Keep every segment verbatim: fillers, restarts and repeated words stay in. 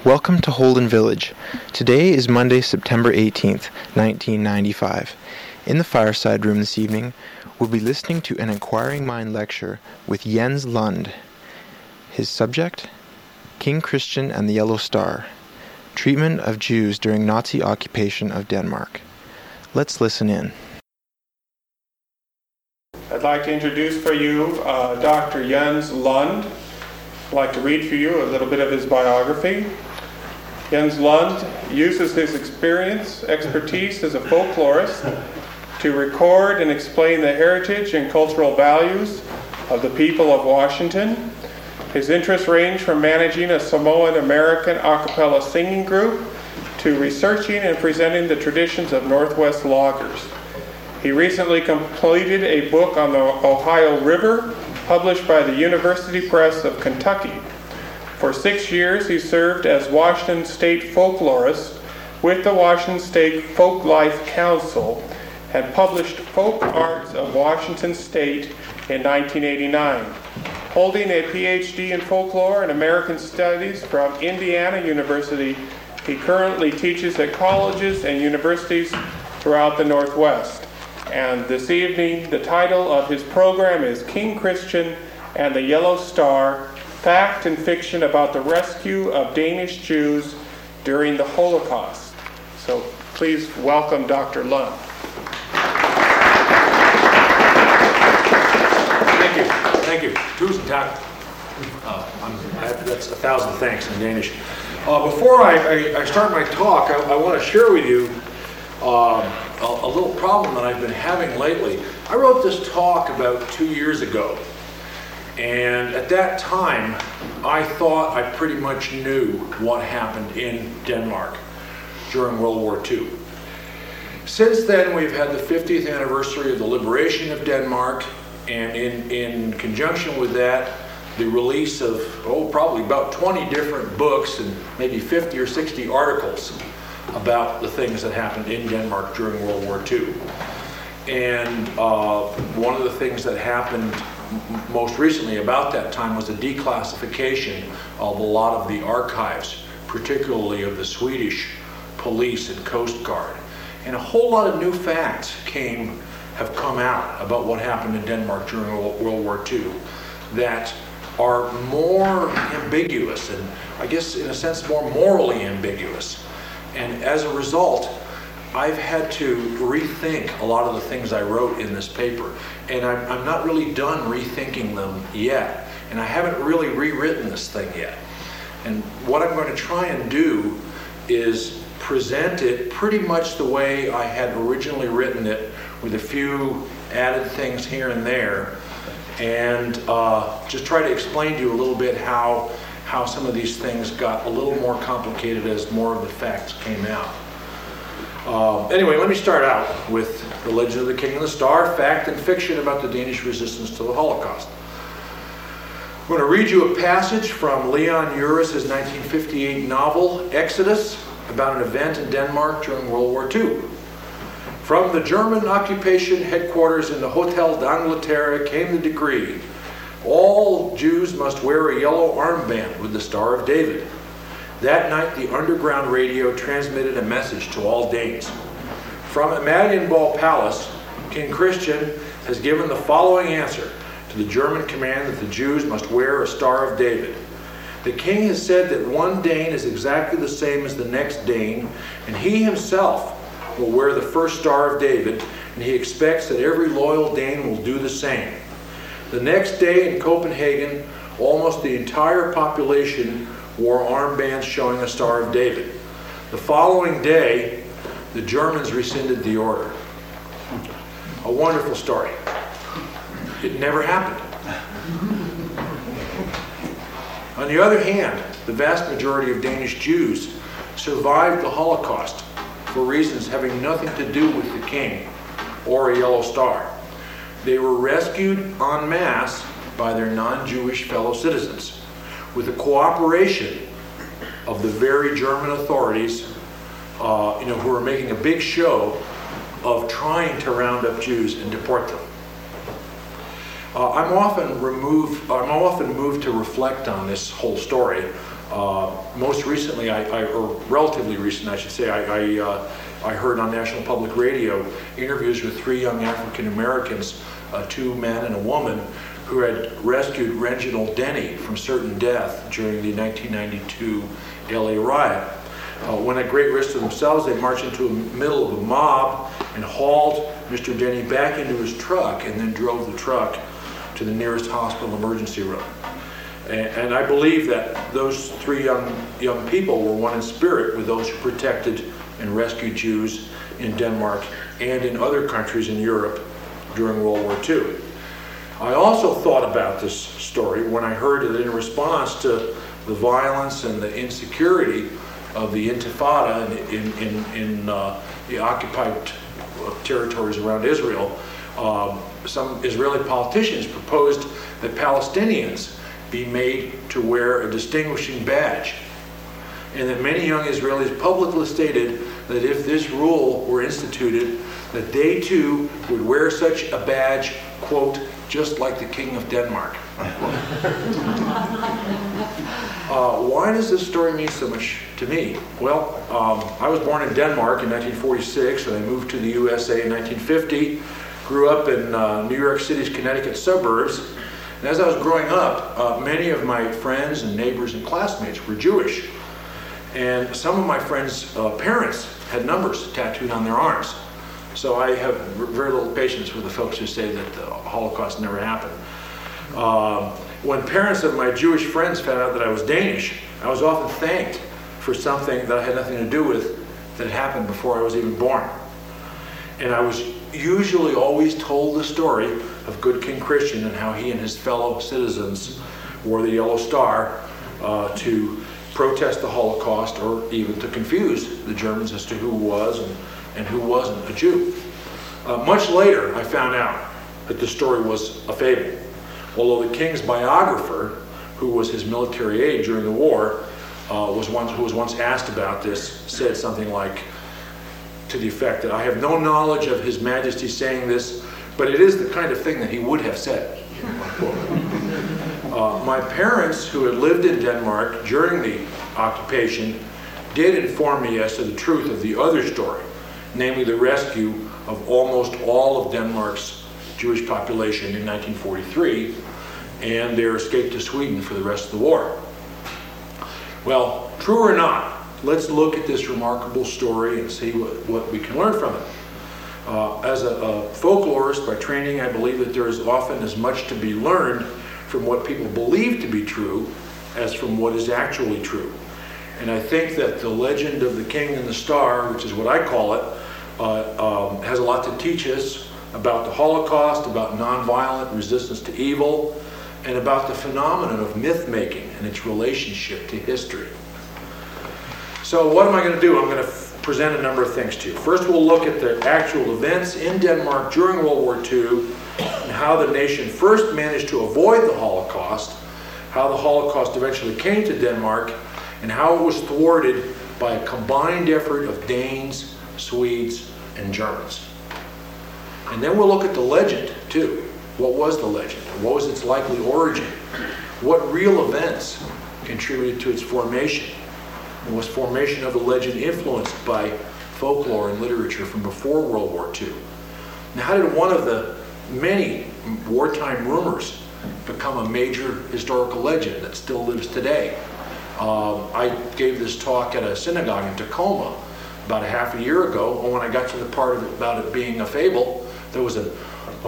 Welcome to Holden Village. Today is Monday, September eighteenth, nineteen ninety-five. In the fireside room this evening, we'll be listening to an Inquiring Mind lecture with Jens Lund. His subject, King Christian and the Yellow Star, Treatment of Jews during Nazi occupation of Denmark. Let's listen in. I'd like to introduce for you uh, Doctor Jens Lund. I'd like to read for you a little bit of his biography. Jens Lund uses his experience, expertise as a folklorist to record and explain the heritage and cultural values of the people of Washington. His interests range from managing a Samoan American a cappella singing group to researching and presenting the traditions of Northwest loggers. He recently completed a book on the Ohio River, published by the University Press of Kentucky. For six years, he served as Washington State folklorist with the Washington State Folklife Council and published Folk Arts of Washington State in nineteen eighty-nine. Holding a P H D in folklore and American studies from Indiana University, he currently teaches at colleges and universities throughout the Northwest. And this evening, the title of his program is King Christian and the Yellow Star, Fact and Fiction about the Rescue of Danish Jews during the Holocaust. So please welcome Doctor Lund. Thank you. Thank you. Tusen tak. Uh, I'm, I, that's a thousand thanks in Danish. Uh, before I, I, I start my talk, I, I want to share with you uh, a, a little problem that I've been having lately. I wrote this talk about two years ago. And at that time, I thought I pretty much knew what happened in Denmark during World War Two. Since then, we've had the fiftieth anniversary of the liberation of Denmark, and in, in conjunction with that, the release of, oh, probably about twenty different books and maybe fifty or sixty articles about the things that happened in Denmark during World War Two. And uh, one of the things that happened most recently about that time was the declassification of a lot of the archives, particularly of the Swedish police and Coast Guard. And a whole lot of new facts came, have come out about what happened in Denmark during World War Two that are more ambiguous and, I guess in a sense, more morally ambiguous. And as a result, I've had to rethink a lot of the things I wrote in this paper, and I'm, I'm not really done rethinking them yet, and I haven't really rewritten this thing yet. And what I'm going to try and do is present it pretty much the way I had originally written it, with a few added things here and there, and uh, just try to explain to you a little bit how, how some of these things got a little more complicated as more of the facts came out. Uh, anyway, let me start out with The Legend of the King and the Star, Fact and Fiction about the Danish Resistance to the Holocaust. I'm going to read you a passage from Leon Uris' nineteen fifty-eight novel, Exodus, about an event in Denmark during World War Two. From the German occupation headquarters in the Hotel d'Angleterre came the decree: all Jews must wear a yellow armband with the Star of David. That night, the underground radio transmitted a message to all Danes. From Amalienborg Palace, King Christian has given the following answer to the German command that the Jews must wear a Star of David. The king has said that one Dane is exactly the same as the next Dane, and he himself will wear the first Star of David, and he expects that every loyal Dane will do the same. The next day in Copenhagen, almost the entire population wore armbands showing a Star of David. The following day, the Germans rescinded the order. A wonderful story. It never happened. On the other hand, the vast majority of Danish Jews survived the Holocaust for reasons having nothing to do with the king or a yellow star. They were rescued en masse by their non-Jewish fellow citizens, with the cooperation of the very German authorities, uh, you know, who were making a big show of trying to round up Jews and deport them. Uh, I'm often removed. I'm often moved to reflect on this whole story Uh, most recently, I, I, or relatively recent, I should say, I, I, uh, I heard on National Public Radio interviews with three young African Americans, uh, two men and a woman, who had rescued Reginald Denny from certain death during the nineteen ninety-two L A riot. Uh, when at great risk to themselves, they marched into the middle of a mob and hauled Mister Denny back into his truck and then drove the truck to the nearest hospital emergency room. And, and I believe that those three young, young people were one in spirit with those who protected and rescued Jews in Denmark and in other countries in Europe during World War Two. I also thought about this story when I heard that in response to the violence and the insecurity of the Intifada in, in, in uh, the occupied territories around Israel, um, some Israeli politicians proposed that Palestinians be made to wear a distinguishing badge, and that many young Israelis publicly stated that if this rule were instituted, that they too would wear such a badge, quote, just like the King of Denmark. uh, why does this story mean so much to me? Well, um, I was born in Denmark in nineteen forty-six, and I moved to the U S A in nineteen fifty, grew up in uh, New York City's Connecticut suburbs, and as I was growing up, uh, many of my friends and neighbors and classmates were Jewish, and some of my friends' uh, parents had numbers tattooed on their arms. So I have very little patience with the folks who say that the Holocaust never happened. Um, when parents of my Jewish friends found out that I was Danish, I was often thanked for something that I had nothing to do with that had happened before I was even born. And I was usually always told the story of Good King Christian and how he and his fellow citizens wore the yellow star uh, to protest the Holocaust, or even to confuse the Germans as to who was and and who wasn't a Jew. Uh, much later, I found out that the story was a fable. Although the king's biographer, who was his military aide during the war, uh, was once, who was once asked about this, said something like, to the effect that I have no knowledge of His Majesty saying this, but it is the kind of thing that he would have said. uh, my parents, who had lived in Denmark during the occupation, did inform me as to the truth of the other story, namely the rescue of almost all of Denmark's Jewish population in nineteen forty-three and their escape to Sweden for the rest of the war. Well, true or not, let's look at this remarkable story and see what, what we can learn from it. Uh, as a, a folklorist by training, I believe that there is often as much to be learned from what people believe to be true as from what is actually true. And I think that the legend of the King and the Star, which is what I call it, uh, um, has a lot to teach us about the Holocaust, about nonviolent resistance to evil, and about the phenomenon of myth-making and its relationship to history. So what am I going to do? I'm going to f- present a number of things to you. First, we'll look at the actual events in Denmark during World War Two and how the nation first managed to avoid the Holocaust, how the Holocaust eventually came to Denmark, and how it was thwarted by a combined effort of Danes, Swedes, and Germans. And then we'll look at the legend, too. What was the legend? What was its likely origin? What real events contributed to its formation? And was formation of the legend influenced by folklore and literature from before World War Two? Now, how did one of the many wartime rumors become a major historical legend that still lives today? Um, I gave this talk at a synagogue in Tacoma about a half a year ago, and when I got to the part of it about it being a fable, there was a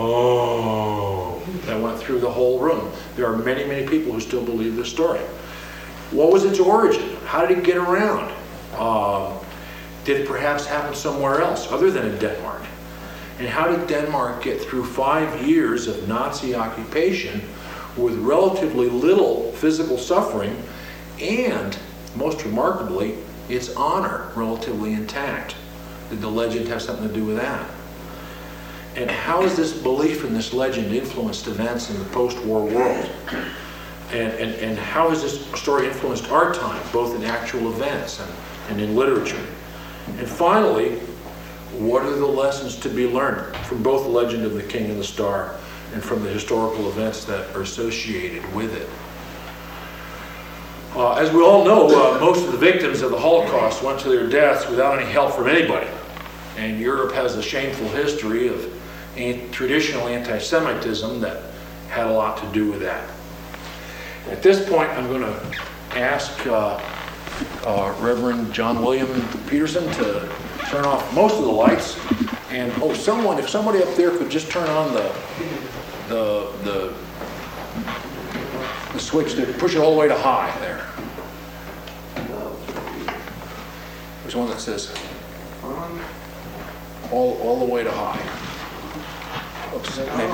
oh that went through the whole room. There are many, many people who still believe this story. What was its origin? How did it get around? Um, did it perhaps happen somewhere else other than in Denmark? And how did Denmark get through five years of Nazi occupation with relatively little physical suffering and, most remarkably, its honor relatively intact? Did the legend have something to do with that? And how has this belief in this legend influenced events in the post-war world? And, and, and how has this story influenced our time, both in actual events and, and in literature? And finally, what are the lessons to be learned from both the legend of the King and the Star and from the historical events that are associated with it? Uh, as we all know, uh, most of the victims of the Holocaust went to their deaths without any help from anybody. And Europe has a shameful history of an- traditional anti-Semitism that had a lot to do with that. At this point, I'm going to ask uh, uh, Reverend John William Peterson to turn off most of the lights. And oh, someone, if somebody up there could just turn on the the the, the switch to push it all the way to high there. There's one that says all all the way to high. Oops, maybe.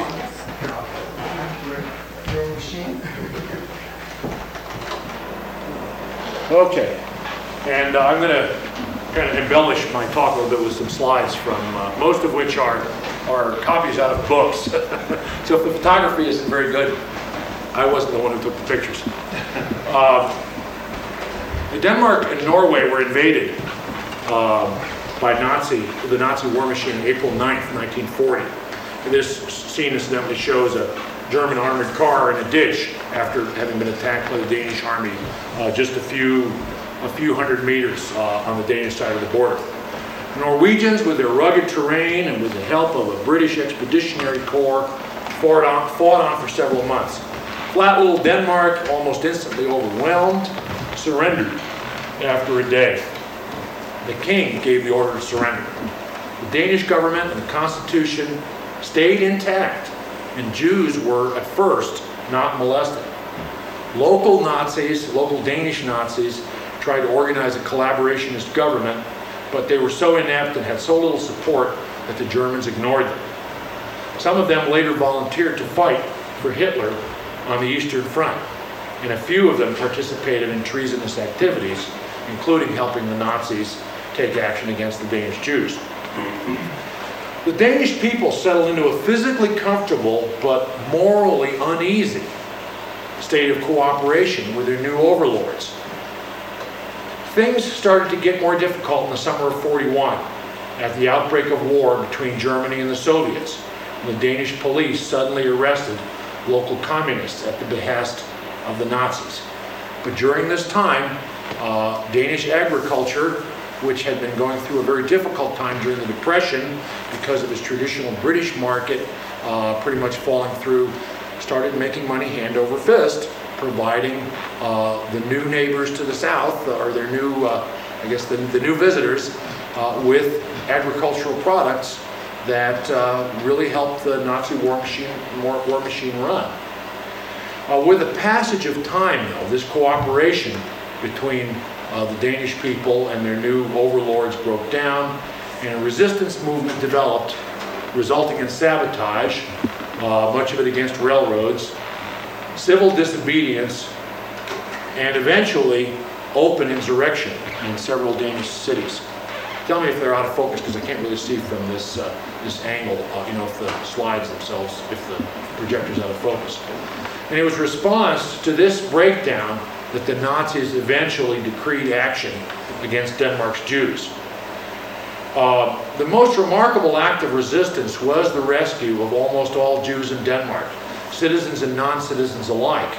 Okay, and uh, I'm going to kind of embellish my talk a little bit with some slides from uh, most of which are are copies out of books. So if the photography isn't very good, I wasn't the one who took the pictures. Uh, Denmark and Norway were invaded uh, by Nazi the Nazi war machine on April ninth, nineteen forty. And this scene incidentally shows a German armored car in a ditch after having been attacked by the Danish army uh, just a few a few hundred meters uh, on the Danish side of the border. The Norwegians, with their rugged terrain and with the help of a British Expeditionary Corps, fought on, fought on for several months. Flat little Denmark, almost instantly overwhelmed, surrendered after a day. The king gave the order to surrender. The Danish government and the constitution stayed intact, and Jews were at first not molested. Local Nazis, local Danish Nazis, tried to organize a collaborationist government, but they were so inept and had so little support that the Germans ignored them. Some of them later volunteered to fight for Hitler on the Eastern Front, and a few of them participated in treasonous activities, including helping the Nazis take action against the Danish Jews. The Danish people settled into a physically comfortable but morally uneasy state of cooperation with their new overlords. Things started to get more difficult in the summer of forty-one at the outbreak of war between Germany and the Soviets. The Danish police suddenly arrested local communists at the behest of the Nazis. But during this time, uh, Danish agriculture, which had been going through a very difficult time during the Depression because of its traditional British market uh, pretty much falling through, started making money hand over fist, providing uh, the new neighbors to the south, or their new, uh, I guess the, the new visitors, uh, with agricultural products that uh, really helped the Nazi war machine, war, war machine run. Uh, with the passage of time, though, this cooperation between uh, the Danish people and their new overlords broke down, and a resistance movement developed, resulting in sabotage, uh, much of it against railroads, civil disobedience, and eventually open insurrection in several Danish cities. Tell me if they're out of focus, because I can't really see from this uh, this angle, uh, you know, if the slides themselves, if the projector's out of focus. And it was response to this breakdown that the Nazis eventually decreed action against Denmark's Jews. Uh, the most remarkable act of resistance was the rescue of almost all Jews in Denmark, citizens and non-citizens alike.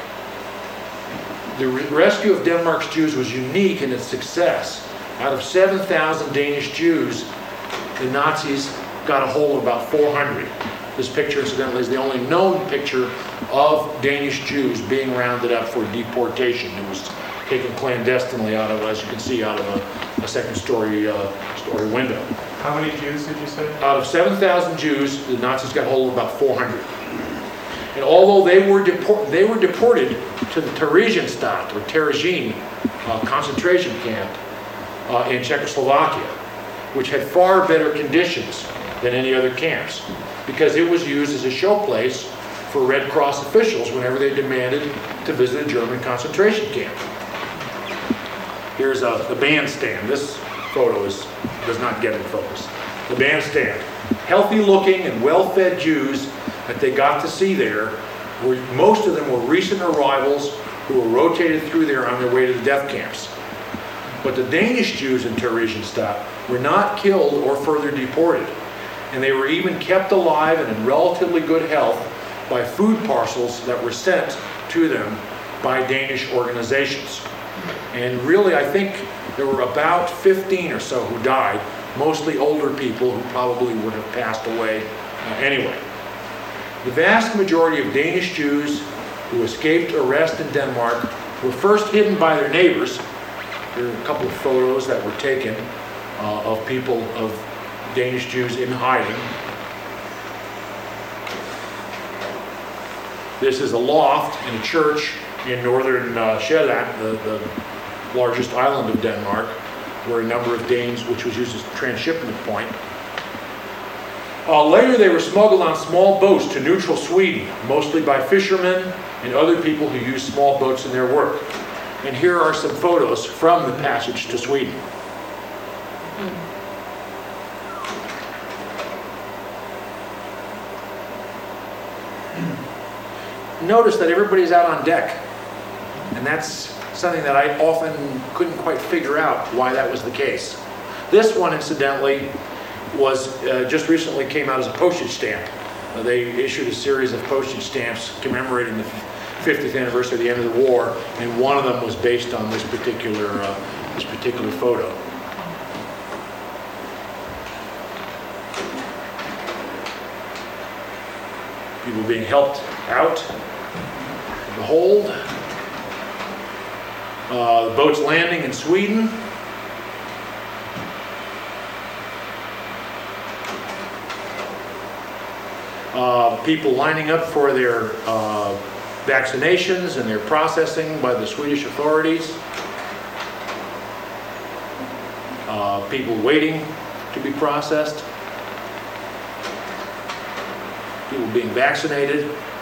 The re- rescue of Denmark's Jews was unique in its success. Out of seven thousand Danish Jews, the Nazis got a hold of about four hundred. This picture, incidentally, is the only known picture of Danish Jews being rounded up for deportation. It was taken clandestinely out of, as you can see, out of a, a second story, uh, story window. How many Jews did you say? Out of seven thousand Jews, the Nazis got hold of about four hundred. And although they were, deport- they were deported to the Theresienstadt, or Terezin, uh, concentration camp uh, in Czechoslovakia, which had far better conditions than any other camps, because it was used as a showplace for Red Cross officials whenever they demanded to visit a German concentration camp. Here's a, the bandstand. This photo is, does not get in focus. The bandstand. Healthy looking and well-fed Jews that they got to see there, were, most of them were recent arrivals who were rotated through there on their way to the death camps. But the Danish Jews in Theresienstadt were not killed or further deported, and they were even kept alive and in relatively good health by food parcels that were sent to them by Danish organizations. And really, I think there were about fifteen or so who died, mostly older people who probably would have passed away uh, anyway. The vast majority of Danish Jews who escaped arrest in Denmark were first hidden by their neighbors. There are a couple of photos that were taken uh, of people, of Danish Jews in hiding. This is a loft in a church in northern uh, Sjælland, the, the largest island of Denmark, where a number of Danes, which was used as a transshipment point. Uh, later they were smuggled on small boats to neutral Sweden, mostly by fishermen and other people who used small boats in their work. And here are some photos from the passage to Sweden. Notice that everybody's out on deck, and that's something that I often couldn't quite figure out why that was the case. This one, incidentally, was uh, just recently came out as a postage stamp. Uh, they issued a series of postage stamps commemorating the fiftieth anniversary of the end of the war, and one of them was based on this particular uh, this particular photo. People being helped out of the hold. Uh, the boat's landing in Sweden. Uh, people lining up for their uh, vaccinations and their processing by the Swedish authorities. Uh, people waiting to be processed. People being vaccinated.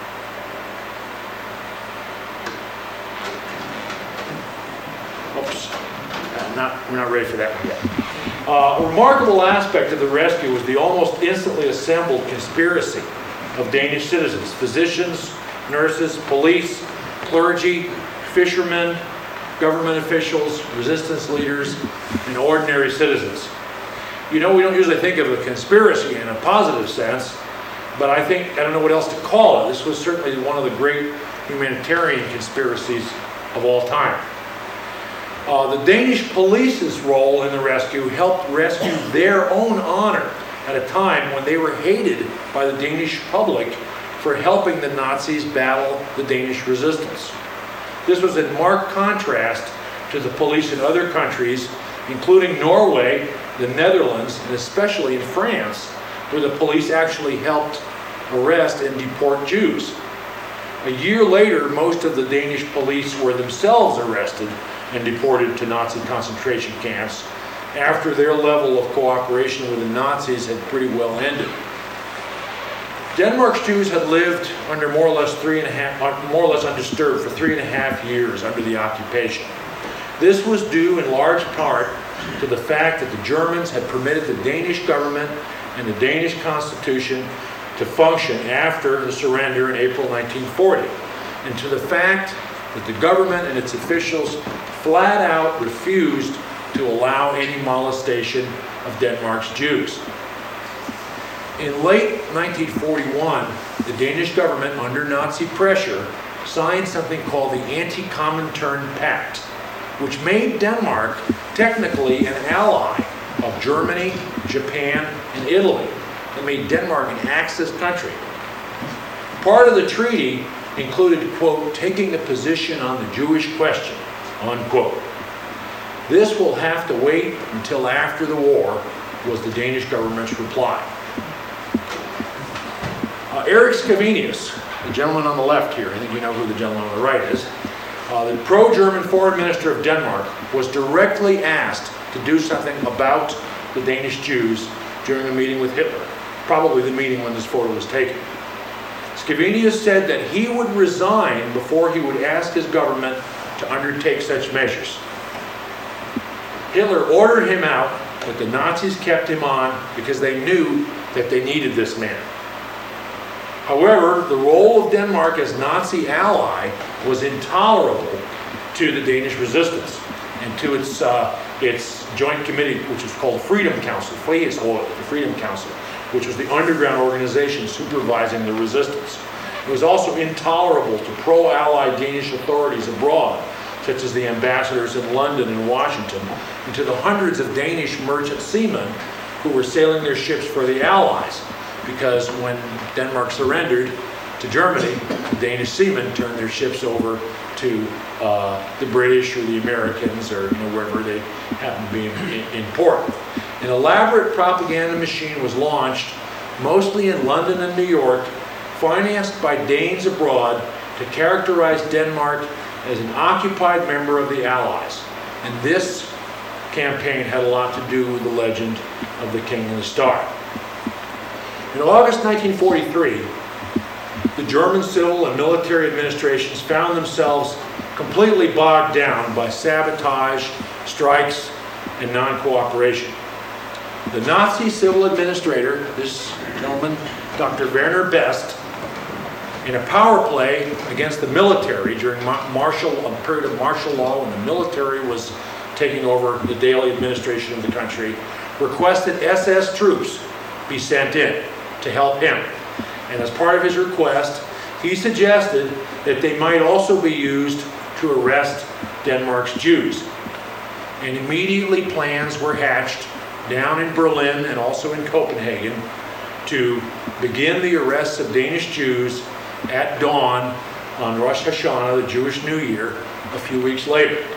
Oops, uh, not, we're not ready for that one yet. Uh, a remarkable aspect of the rescue was the almost instantly assembled conspiracy of Danish citizens, physicians, nurses, police, clergy, fishermen, government officials, resistance leaders, and ordinary citizens. You know, we don't usually think of a conspiracy in a positive sense, but I think, I don't know what else to call it. This was certainly one of the great humanitarian conspiracies of all time. Uh, the Danish police's role in the rescue helped rescue their own honor at a time when they were hated by the Danish public for helping the Nazis battle the Danish resistance. This was in marked contrast to the police in other countries, including Norway, the Netherlands, and especially in France, where the police actually helped arrest and deport Jews. A year later, most of the Danish police were themselves arrested and deported to Nazi concentration camps after their level of cooperation with the Nazis had pretty well ended. Denmark's Jews had lived under more or less three and a half, more or less undisturbed for three and a half years under the occupation. This was due in large part to the fact that the Germans had permitted the Danish government and the Danish Constitution to function after the surrender in April nineteen forty, and to the fact that the government and its officials flat out refused to allow any molestation of Denmark's Jews. In late nineteen forty-one, the Danish government, under Nazi pressure, signed something called the Anti-Comintern Pact, which made Denmark technically an ally of Germany, Japan, and Italy. It made Denmark an Axis country. Part of the treaty included, quote, taking a position on the Jewish question, unquote. This will have to wait until after the war, was the Danish government's reply. Uh, Erik Scavenius, the gentleman on the left here, I think you know who the gentleman on the right is, uh, the pro-German foreign minister of Denmark, was directly asked to do something about the Danish Jews during a meeting with Hitler, probably the meeting when this photo was taken. Scavenius said that he would resign before he would ask his government to undertake such measures. Hitler ordered him out, but the Nazis kept him on because they knew that they needed this man. However, the role of Denmark as Nazi ally was intolerable to the Danish resistance and to its uh, its joint committee, which was called the Freedom Council, Frihedsrådet, the Freedom Council, which was the underground organization supervising the resistance. It was also intolerable to pro-Allied Danish authorities abroad, such as the ambassadors in London and Washington, and to the hundreds of Danish merchant seamen who were sailing their ships for the Allies. Because when Denmark surrendered to Germany, the Danish seamen turned their ships over to uh, the British or the Americans, or you know, wherever they happened to be in, in, in port. An elaborate propaganda machine was launched, mostly in London and New York, financed by Danes abroad, to characterize Denmark as an occupied member of the Allies. And this campaign had a lot to do with the legend of the King and the Star. In August nineteen forty-three, the German civil and military administrations found themselves completely bogged down by sabotage, strikes, and non-cooperation. The Nazi civil administrator, this gentleman, Doctor Werner Best, in a power play against the military during martial, a period of martial law when the military was taking over the daily administration of the country, requested S S troops be sent in to help him. And as part of his request, he suggested that they might also be used to arrest Denmark's Jews. And immediately plans were hatched down in Berlin and also in Copenhagen to begin the arrests of Danish Jews at dawn on Rosh Hashanah, the Jewish New Year, a few weeks later.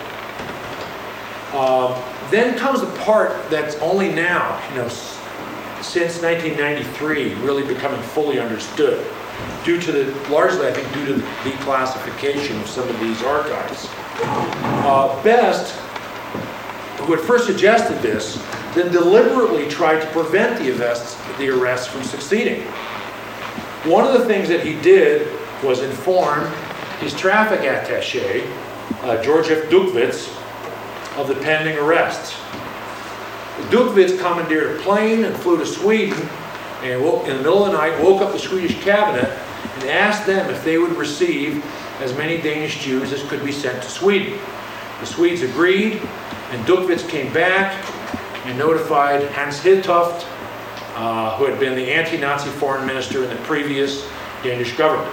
Uh, then comes the part that's only now, you know, since nineteen ninety-three, really becoming fully understood, due to the, largely I think due to the declassification of some of these archives. Uh, Best, who had first suggested this, then deliberately tried to prevent the arrests, the arrests from succeeding. One of the things that he did was inform his traffic attaché, uh, George F. Duckwitz, of the pending arrests. Duckwitz commandeered a plane and flew to Sweden, and woke, in the middle of the night woke up the Swedish cabinet and asked them if they would receive as many Danish Jews as could be sent to Sweden. The Swedes agreed, and Duckwitz came back and notified Hans Hedtoft, uh, who had been the anti-Nazi foreign minister in the previous Danish government.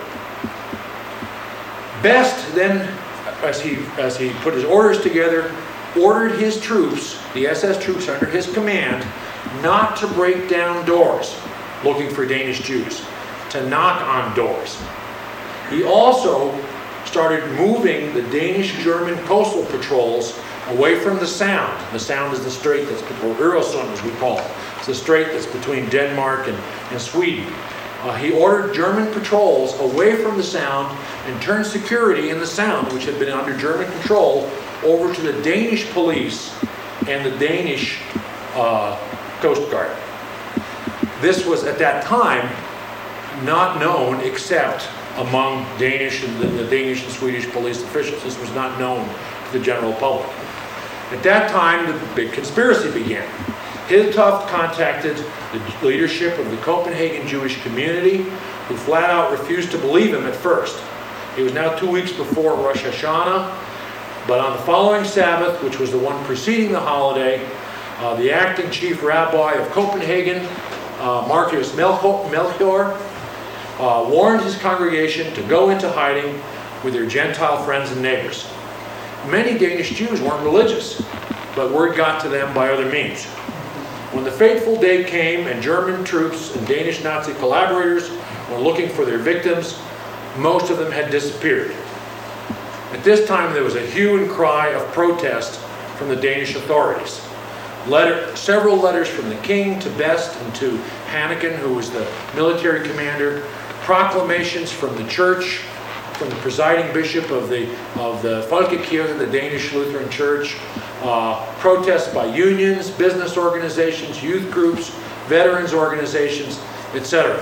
Best then, as he, as he put his orders together, ordered his troops, the S S troops under his command, not to break down doors looking for Danish Jews, to knock on doors. He also started moving the Danish-German coastal patrols away from the Sound. The Sound is the strait that's, or Øresund as we call it. It's the strait that's between Denmark and, and Sweden. Uh, he ordered German patrols away from the Sound and turned security in the Sound, which had been under German control, over to the Danish police and the Danish uh, Coast Guard. This was, at that time, not known except among Danish and the, the Danish and Swedish police officials. This was not known to the general public. At that time, the big conspiracy began. Hedtoft contacted the leadership of the Copenhagen Jewish community, who flat out refused to believe him at first. It was now two weeks before Rosh Hashanah, but on the following Sabbath, which was the one preceding the holiday, uh, the acting chief rabbi of Copenhagen, uh, Marcus Melchior, uh, warned his congregation to go into hiding with their Gentile friends and neighbors. Many Danish Jews weren't religious, but word got to them by other means. When the fateful day came and German troops and Danish Nazi collaborators were looking for their victims, most of them had disappeared. At this time, there was a hue and cry of protest from the Danish authorities. Letter, several letters from the king to Best and to Hanneken, who was the military commander, proclamations from the church, from the presiding bishop of the of the Folkekirke, the Danish Lutheran Church, uh, protests by unions, business organizations, youth groups, veterans organizations, et cetera.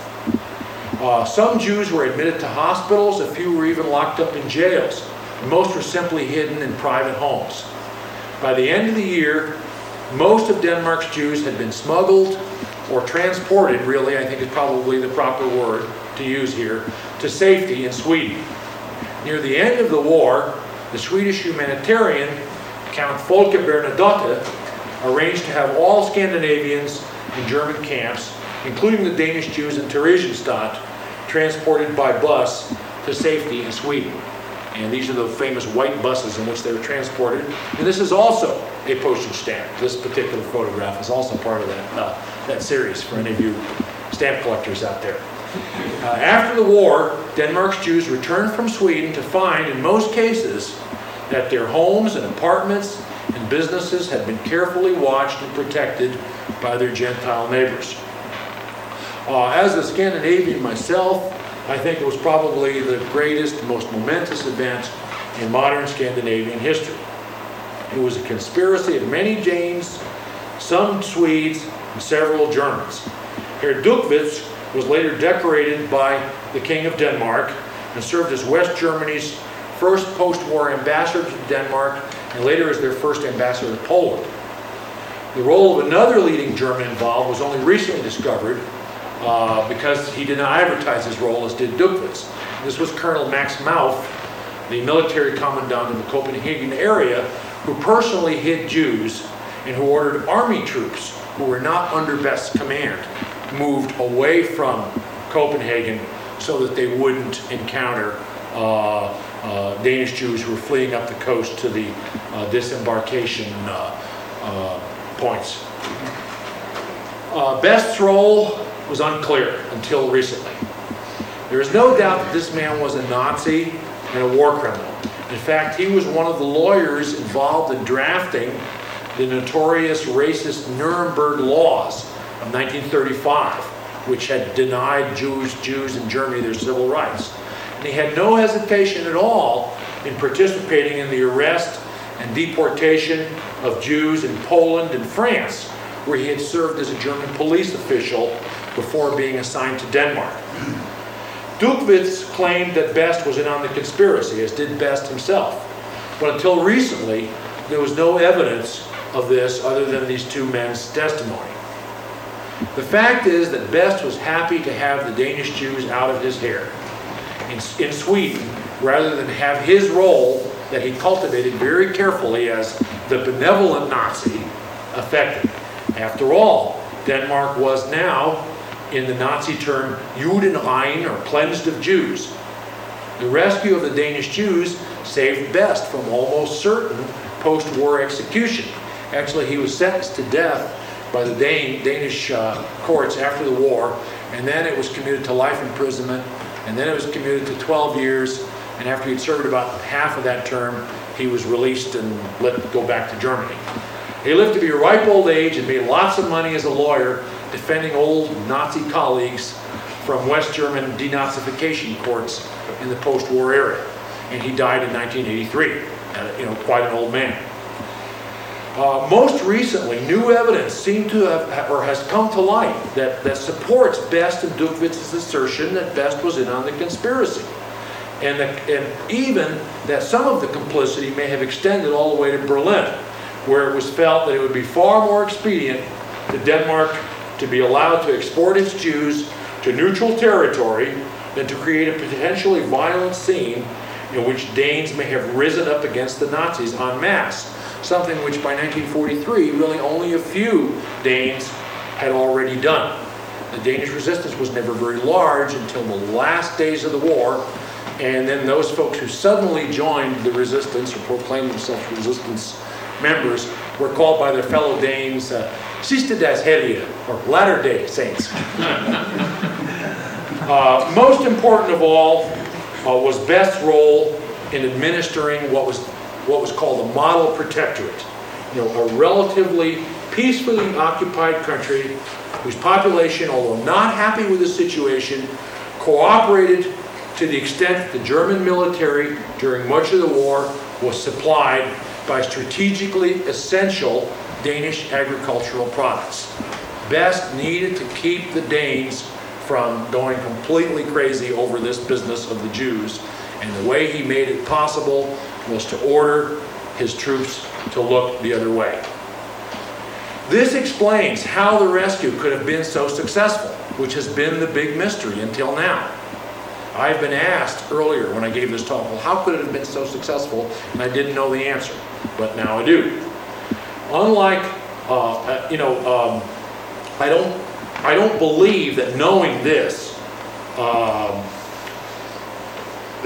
Uh, some Jews were admitted to hospitals, a few were even locked up in jails, and most were simply hidden in private homes. By the end of the year, most of Denmark's Jews had been smuggled or transported, really, I think is probably the proper word to use here, to safety in Sweden. Near the end of the war, the Swedish humanitarian, Count Folke Bernadotte, arranged to have all Scandinavians in German camps, including the Danish Jews in Theresienstadt, transported by bus to safety in Sweden. And these are the famous white buses in which they were transported. And this is also a postage stamp. This particular photograph is also part of that, uh, that series for any of you stamp collectors out there. Uh, after the war, Denmark's Jews returned from Sweden to find, in most cases, that their homes and apartments and businesses had been carefully watched and protected by their Gentile neighbors. Uh, as a Scandinavian myself, I think it was probably the greatest, most momentous event in modern Scandinavian history. It was a conspiracy of many Danes, some Swedes, and several Germans. Herr Duckwitz was later decorated by the King of Denmark and served as West Germany's first post-war ambassador to Denmark and later as their first ambassador to Poland. The role of another leading German involved was only recently discovered uh, because he did not advertise his role as did Duckwitz. This was Colonel Max Mauth, the military commandant of the Copenhagen area, who personally hid Jews and who ordered army troops who were not under Best's command moved away from Copenhagen so that they wouldn't encounter uh, uh, Danish Jews who were fleeing up the coast to the uh, disembarkation uh, uh, points. Uh, Best's role was unclear until recently. There is no doubt that this man was a Nazi and a war criminal. In fact, he was one of the lawyers involved in drafting the notorious racist Nuremberg laws of nineteen thirty-five, which had denied Jews, Jews in Germany their civil rights. And he had no hesitation at all in participating in the arrest and deportation of Jews in Poland and France, where he had served as a German police official before being assigned to Denmark. Duckwitz claimed that Best was in on the conspiracy, as did Best himself. But until recently, there was no evidence of this other than these two men's testimony. The fact is that Best was happy to have the Danish Jews out of his hair in, in Sweden, rather than have his role that he cultivated very carefully as the benevolent Nazi affected. After all, Denmark was now, in the Nazi term, Judenrein, or cleansed of Jews. The rescue of the Danish Jews saved Best from almost certain post-war execution. Actually, he was sentenced to death by the Dane, Danish uh, courts after the war, and then it was commuted to life imprisonment, and then it was commuted to twelve years, and after he'd served about half of that term, he was released and let go back to Germany. He lived to be a ripe old age and made lots of money as a lawyer defending old Nazi colleagues from West German denazification courts in the post-war era. And he died in nineteen eighty-three, uh, you know, quite an old man. Uh, most recently, new evidence seemed to have, or has come to light, that, that supports Best and Duckwitz's assertion that Best was in on the conspiracy. And, the, and even that some of the complicity may have extended all the way to Berlin, where it was felt that it would be far more expedient to Denmark to be allowed to export its Jews to neutral territory than to create a potentially violent scene in which Danes may have risen up against the Nazis en masse, something which by nineteen forty-three really only a few Danes had already done. The Danish resistance was never very large until the last days of the war, and then those folks who suddenly joined the resistance or proclaimed themselves resistance members were called by their fellow Danes uh, Siste das Hellige, or Latter-day Saints. uh, most important of all uh, was Best's role in administering what was what was called a model protectorate, you know, a relatively peacefully occupied country whose population, although not happy with the situation, cooperated to the extent that the German military during much of the war was supplied by strategically essential Danish agricultural products. Best needed to keep the Danes from going completely crazy over this business of the Jews, and the way he made it possible was to order his troops to look the other way. This explains how the rescue could have been so successful, which has been the big mystery until now. I've been asked earlier when I gave this talk, well, how could it have been so successful? And I didn't know the answer, but now I do. Unlike, uh, you know, um, I don't, I don't believe that knowing this, um, that, that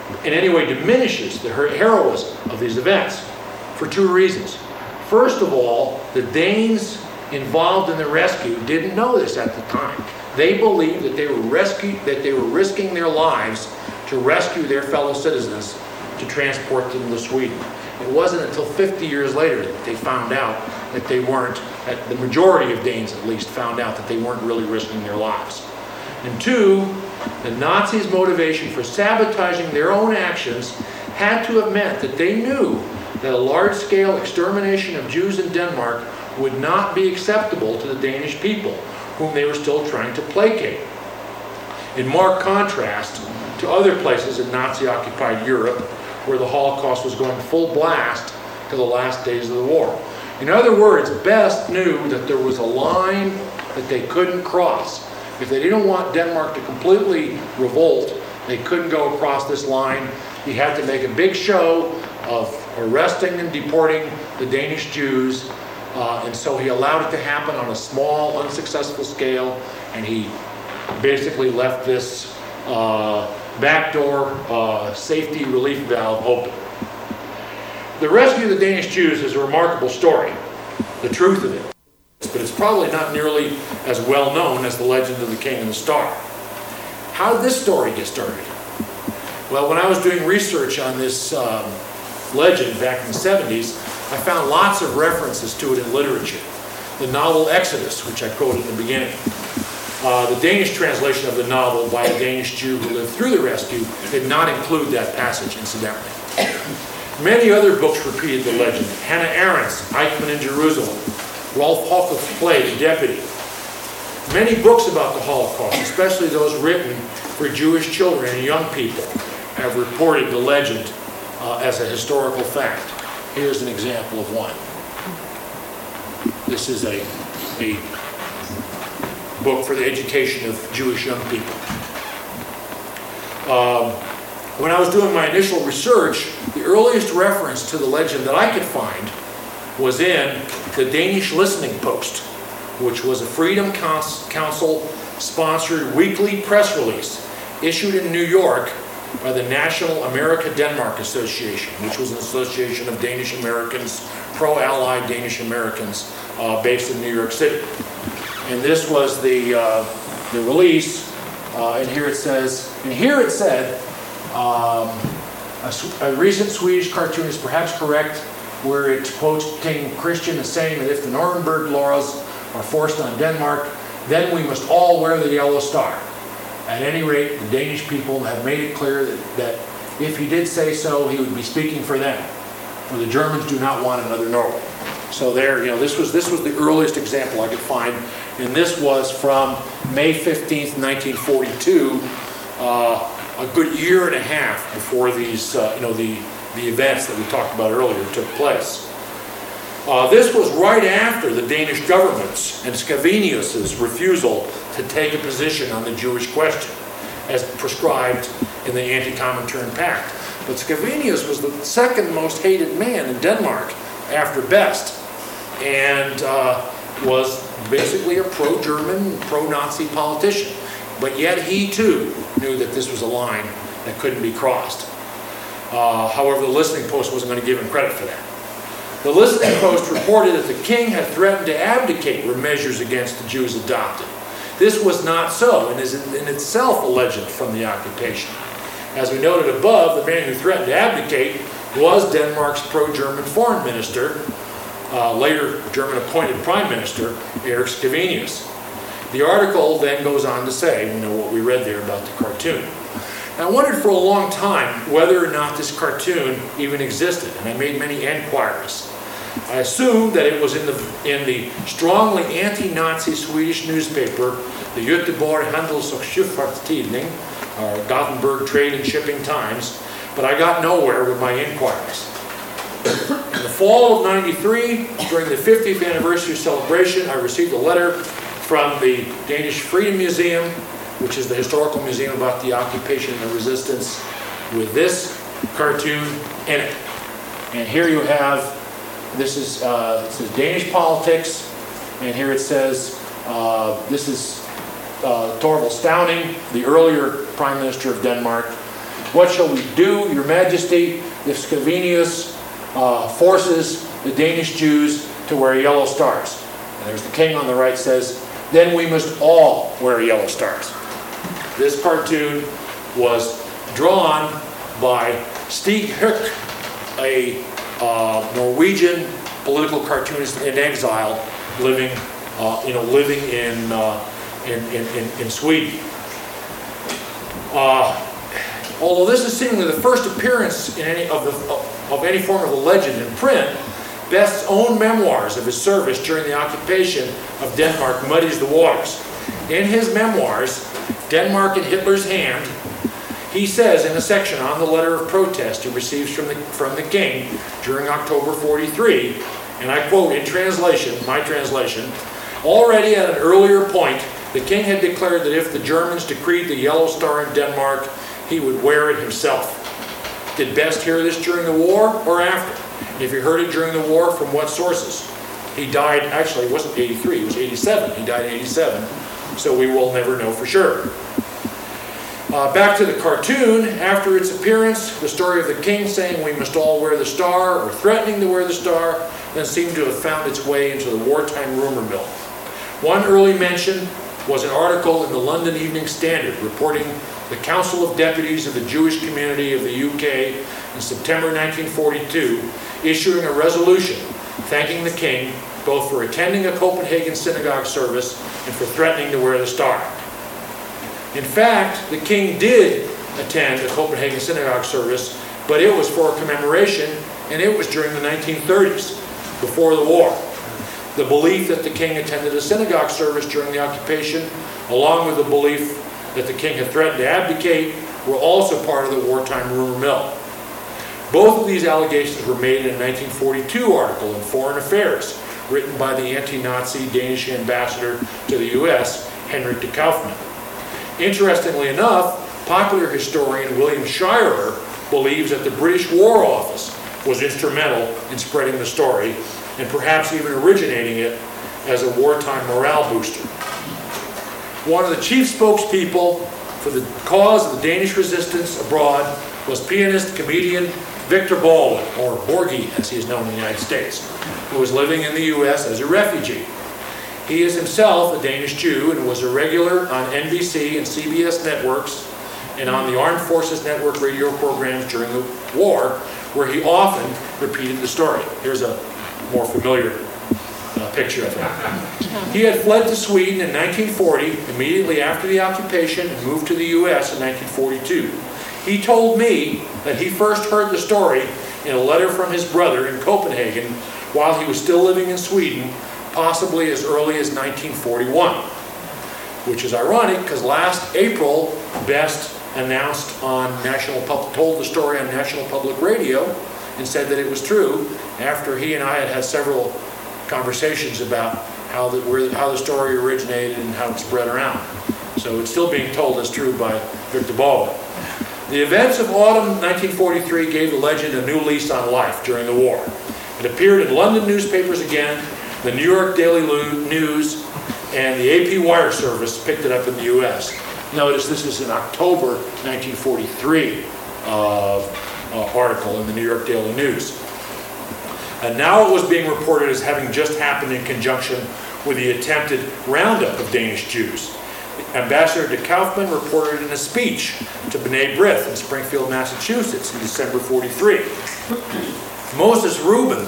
in any way diminishes the her- heroism of these events for two reasons. First of all, the Danes involved in the rescue didn't know this at the time. They believed that they were rescue that they were risking their lives to rescue their fellow citizens to transport them to Sweden. It wasn't until fifty years later that they found out that they weren't, that the majority of Danes at least found out that they weren't really risking their lives. And two, the Nazis' motivation for sabotaging their own actions had to have meant that they knew that a large-scale extermination of Jews in Denmark would not be acceptable to the Danish people, whom they were still trying to placate. In marked contrast to other places in Nazi-occupied Europe, where the Holocaust was going full blast to the last days of the war. In other words, Best knew that there was a line that they couldn't cross. If they didn't want Denmark to completely revolt, they couldn't go across this line. He had to make a big show of arresting and deporting the Danish Jews, uh, and so he allowed it to happen on a small, unsuccessful scale, and he basically left this uh, backdoor uh, safety relief valve open. The rescue of the Danish Jews is a remarkable story, the truth of it, but it's probably not nearly as well known as the legend of the King and the Star. How did this story get started? Well, when I was doing research on this um, legend back in the seventies, I found lots of references to it in literature. The novel Exodus, which I quoted in the beginning. Uh, the Danish translation of the novel by a Danish Jew who lived through the rescue did not include that passage, incidentally. Many other books repeated the legend. Hannah Arendt's Eichmann in Jerusalem, Rolf Hochhuth's play, The Deputy. Many books about the Holocaust, especially those written for Jewish children and young people, have reported the legend uh, as a historical fact. Here's an example of one. This is a, a book for the education of Jewish young people. Um, when I was doing my initial research, the earliest reference to the legend that I could find was in the Danish Listening Post, which was a Freedom Council-sponsored weekly press release issued in New York by the National America-Denmark Association, which was an association of Danish Americans, pro-Allied Danish Americans uh, based in New York City. And this was the uh, the release, uh, and here it says, and here it said, um, a, a recent Swedish cartoon is perhaps correct, where it quotes King Christian as saying that if the Nuremberg laws are forced on Denmark, then we must all wear the yellow star. At any rate, the Danish people have made it clear that, that if he did say so, he would be speaking for them. For the Germans do not want another Norway. So there, you know, this was this was the earliest example I could find, and this was from May fifteenth, nineteen forty-two, uh, a good year and a half before these, uh, you know, the the events that we talked about earlier took place. Uh, this was right after the Danish government's and Scavenius's refusal to take a position on the Jewish question, as prescribed in the Anti-Comintern Pact. But Scavenius was the second most hated man in Denmark after Best, and uh, was basically a pro-German, pro-Nazi politician. But yet he too knew that this was a line that couldn't be crossed. Uh, however, the Listening Post wasn't going to give him credit for that. The Listening Post reported that the king had threatened to abdicate were measures against the Jews adopted. This was not so, and is in itself a legend from the occupation. As we noted above, the man who threatened to abdicate was Denmark's pro-German foreign minister, uh, later German-appointed prime minister, Erik Scavenius. The article then goes on to say, you know, what we read there about the cartoon. I wondered for a long time whether or not this cartoon even existed, and I made many inquiries. I assumed that it was in the in the strongly anti-Nazi Swedish newspaper, the Göteborg Handels- och Sjöfartstidning, or Gothenburg Trade and Shipping Times, but I got nowhere with my inquiries. In the fall of ninety-three, during the fiftieth anniversary celebration, I received a letter from the Danish Freedom Museum, which is the historical museum about the occupation and the resistance, with this cartoon in it. And here you have, this is, uh, this is Danish politics, and here it says, uh, this is uh, Thorvald Stauning, the earlier Prime Minister of Denmark. What shall we do, your majesty, if Scavenius uh, forces the Danish Jews to wear yellow stars? And there's the king on the right says, then we must all wear yellow stars. This cartoon was drawn by Stig Høck, a uh, Norwegian political cartoonist in exile, living, uh, you know, living in, uh, in, in, in, in Sweden. Uh, although this is seemingly the first appearance in any of, the, of any form of the legend in print, Best's own memoirs of his service during the occupation of Denmark muddies the waters. In his memoirs, Denmark in Hitler's Hand, he says in a section on the letter of protest he receives from the, from the king during October forty-three, and I quote in translation, my translation, already at an earlier point, the king had declared that if the Germans decreed the yellow star in Denmark, he would wear it himself. Did Best hear this during the war or after? If he heard it during the war, from what sources? He died, actually it wasn't eighty-three, it was eighty-seven. He died in eighty-seven, so we will never know for sure. Uh, back to the cartoon, after its appearance, the story of the king saying we must all wear the star, or threatening to wear the star, then seemed to have found its way into the wartime rumor mill. One early mention was an article in the London Evening Standard reporting the Council of Deputies of the Jewish Community of the U K in September nineteen forty-two issuing a resolution thanking the king both for attending a Copenhagen synagogue service and for threatening to wear the star. In fact, the king did attend a Copenhagen synagogue service, but it was for a commemoration, and it was during the nineteen thirties, before the war. The belief that the king attended a synagogue service during the occupation, along with the belief that the king had threatened to abdicate, were also part of the wartime rumor mill. Both of these allegations were made in a nineteen forty-two article in Foreign Affairs, written by the anti-Nazi Danish ambassador to the U S, Henrik de Kaufmann. Interestingly enough, popular historian William Shirer believes that the British War Office was instrumental in spreading the story, and perhaps even originating it as a wartime morale booster. One of the chief spokespeople for the cause of the Danish resistance abroad was pianist, comedian Victor Baldwin, or Borgie as he is known in the United States, who was living in the U S as a refugee. He is himself a Danish Jew and was a regular on N B C and C B S networks and on the Armed Forces Network radio programs during the war, where he often repeated the story. Here's a more familiar uh, picture of him. He had fled to Sweden in nineteen forty, immediately after the occupation, and moved to the U S in nineteen forty-two. He told me that he first heard the story in a letter from his brother in Copenhagen while he was still living in Sweden, possibly as early as nineteen forty-one. Which is ironic, because last April, Best announced on National Pub- told the story on National Public Radio and said that it was true, after he and I had had several conversations about how the, where, how the story originated and how it spread around. So it's still being told as true by Victor Baldwin. The events of autumn nineteen forty-three gave the legend a new lease on life during the war. It appeared in London newspapers again, the New York Daily News, and the A P Wire Service picked it up in the U S. Notice this is an October nineteen forty-three uh, uh, article in the New York Daily News. And now it was being reported as having just happened in conjunction with the attempted roundup of Danish Jews. Ambassador de Kaufmann reported in a speech to B'nai B'rith in Springfield, Massachusetts in December forty-three. Moses Rubin,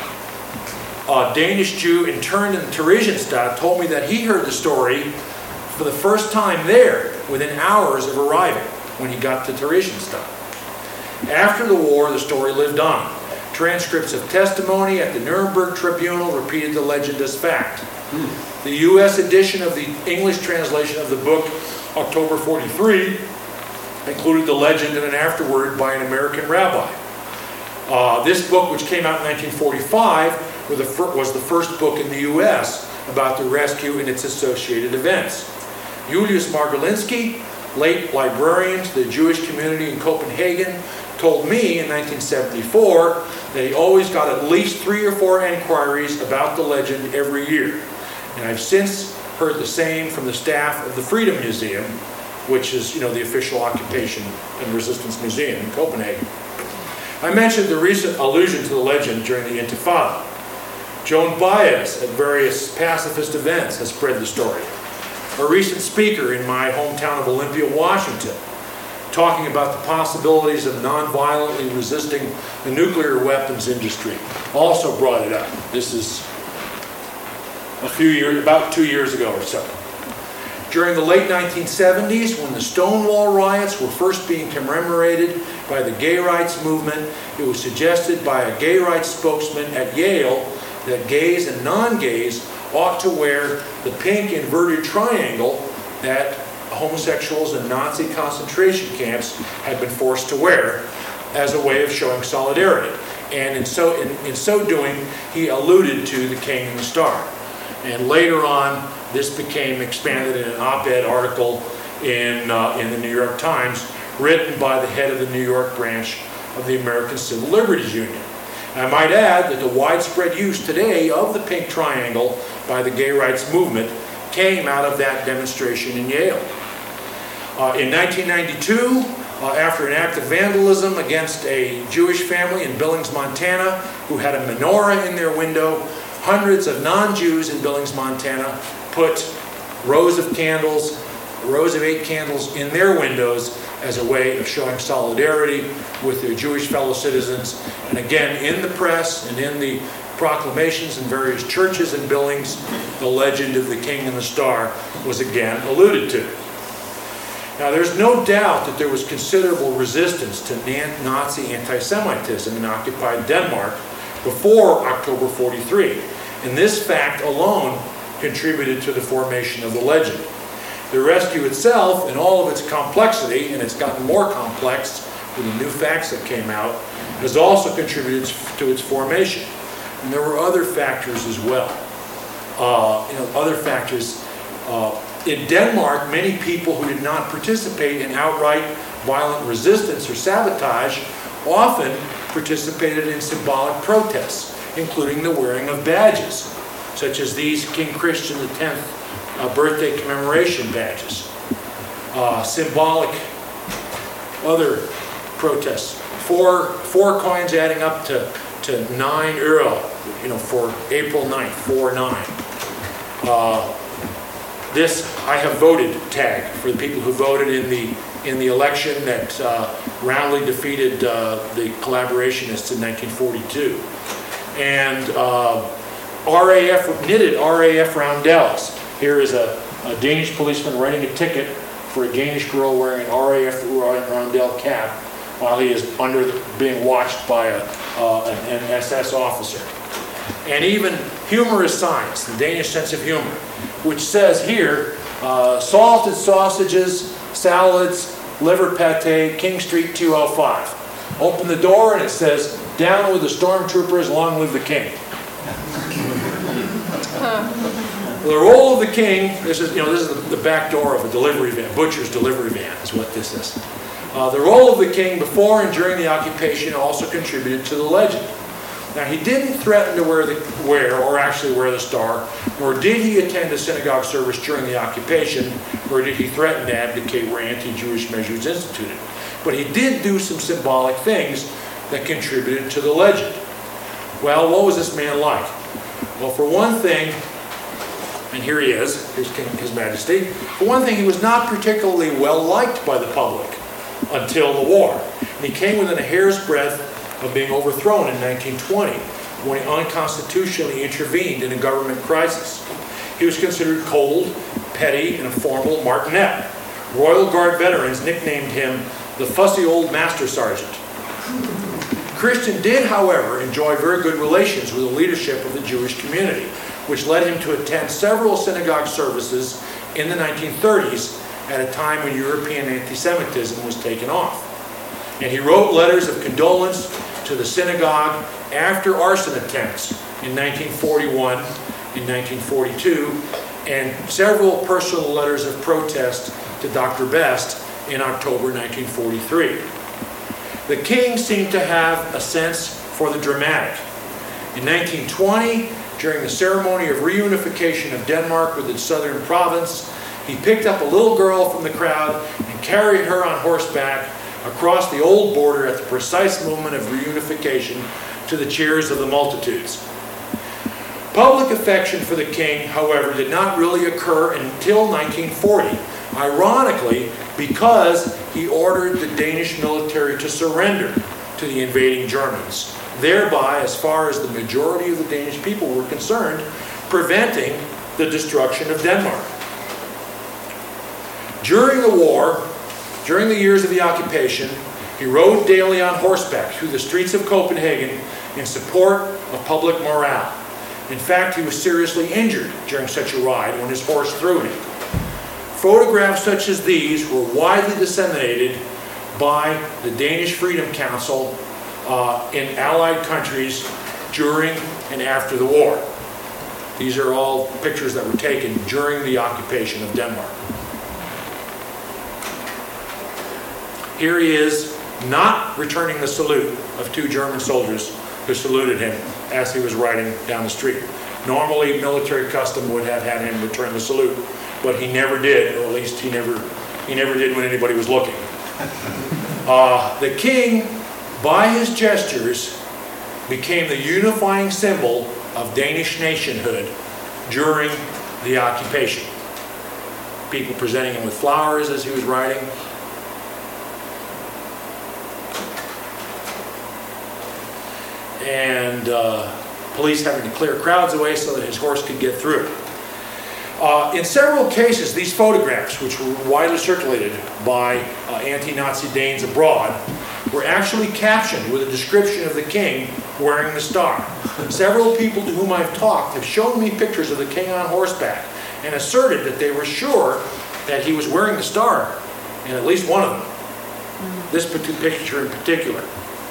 a Danish Jew interned in Theresienstadt, told me that he heard the story for the first time there within hours of arriving when he got to Theresienstadt. After the war, the story lived on. Transcripts of testimony at the Nuremberg Tribunal repeated the legend as fact. The U S edition of the English translation of the book, October forty-three, included the legend and an afterword by an American rabbi. Uh, this book, which came out in nineteen forty-five, was the, fir- was the first book in the U S about the rescue and its associated events. Julius Margolinsky, late librarian to the Jewish community in Copenhagen, told me in nineteen seventy-four that he always got at least three or four inquiries about the legend every year. And I've since heard the same from the staff of the Freedom Museum, which is, you know, the official occupation and resistance museum in Copenhagen. I mentioned the recent allusion to the legend during the Intifada. Joan Baez at various pacifist events has spread the story. A recent speaker in my hometown of Olympia, Washington, talking about the possibilities of non-violently resisting the nuclear weapons industry, also brought it up. This is a few years, about two years ago or so. During the late nineteen seventies, when the Stonewall riots were first being commemorated by the gay rights movement, it was suggested by a gay rights spokesman at Yale that gays and non-gays ought to wear the pink inverted triangle that homosexuals in Nazi concentration camps had been forced to wear as a way of showing solidarity. And in so, in, in so doing, he alluded to the King and the Star. And later on, this became expanded in an op-ed article in, uh, in the New York Times, written by the head of the New York branch of the American Civil Liberties Union. I might add that the widespread use today of the pink triangle by the gay rights movement came out of that demonstration in Yale. Uh, in nineteen ninety-two, uh, after an act of vandalism against a Jewish family in Billings, Montana, who had a menorah in their window, hundreds of non-Jews in Billings, Montana put rows of candles, rows of eight candles in their windows as a way of showing solidarity with their Jewish fellow citizens. And again, in the press and in the proclamations in various churches in Billings, the legend of the King and the Star was again alluded to. Now, there's no doubt that there was considerable resistance to Nazi anti-Semitism in occupied Denmark before October forty-three, and this fact alone contributed to the formation of the legend. The rescue itself, in all of its complexity, and it's gotten more complex with the new facts that came out, has also contributed to its formation. And there were other factors as well. Uh, you know, other factors. Uh, in Denmark, many people who did not participate in outright violent resistance or sabotage often participated in symbolic protests, including the wearing of badges, such as these King Christian the tenth uh, birthday commemoration badges. Uh, symbolic other protests. Four, four coins adding up to, to nine euro, you know, for April ninth, four nine. Uh, this I have voted tag for the people who voted in the in the election that uh, roundly defeated uh, the collaborationists in nineteen forty-two. And uh, R A F, knitted R A F roundels. Here is a, a Danish policeman writing a ticket for a Danish girl wearing an R A F roundel cap while he is under the, being watched by a, uh, an, an S S officer. And even humorous signs, the Danish sense of humor, which says here, uh, salted sausages, salads, liver pate, King Street two oh five. Open the door and it says, down with the stormtroopers, long live the king. The role of the king, this is, you know, this is the, the back door of a delivery van, butcher's delivery van is what this is. Uh, the role of the king before and during the occupation also contributed to the legend. Now, he didn't threaten to wear, the, wear or actually wear the star, nor did he attend a synagogue service during the occupation, nor did he threaten to abdicate where anti-Jewish measures instituted. But he did do some symbolic things that contributed to the legend. Well, what was this man like? Well, for one thing, and here he is, here's King, His Majesty. For one thing, he was not particularly well liked by the public until the war. And he came within a hair's breadth of being overthrown in nineteen twenty, when he unconstitutionally intervened in a government crisis. He was considered cold, petty, and a formal martinet. Royal Guard veterans nicknamed him the fussy old master sergeant. Christian did, however, enjoy very good relations with the leadership of the Jewish community, which led him to attend several synagogue services in the nineteen thirties at a time when European anti-Semitism was taken off. And he wrote letters of condolence to the synagogue after arson attempts in nineteen forty-one, in nineteen forty-two, and several personal letters of protest to Doctor Best in October nineteen forty-three. The king seemed to have a sense for the dramatic. In nineteen twenty, during the ceremony of reunification of Denmark with its southern province, he picked up a little girl from the crowd and carried her on horseback across the old border at the precise moment of reunification to the cheers of the multitudes. Public affection for the king, however, did not really occur until nineteen forty, ironically because he ordered the Danish military to surrender to the invading Germans, thereby, as far as the majority of the Danish people were concerned, preventing the destruction of Denmark. During the war, during the years of the occupation, he rode daily on horseback through the streets of Copenhagen in support of public morale. In fact, he was seriously injured during such a ride when his horse threw him. Photographs such as these were widely disseminated by the Danish Freedom Council uh, in Allied countries during and after the war. These are all pictures that were taken during the occupation of Denmark. Here he is, not returning the salute of two German soldiers who saluted him as he was riding down the street. Normally, military custom would have had him return the salute, but he never did, or at least he never, he never did when anybody was looking. Uh, the king, by his gestures, became the unifying symbol of Danish nationhood during the occupation. People presenting him with flowers as he was riding. And uh, police having to clear crowds away so that his horse could get through. Uh, in several cases, these photographs, which were widely circulated by uh, anti-Nazi Danes abroad, were actually captioned with a description of the king wearing the star. Several people to whom I've talked have shown me pictures of the king on horseback and asserted that they were sure that he was wearing the star in at least one of them. This picture in particular.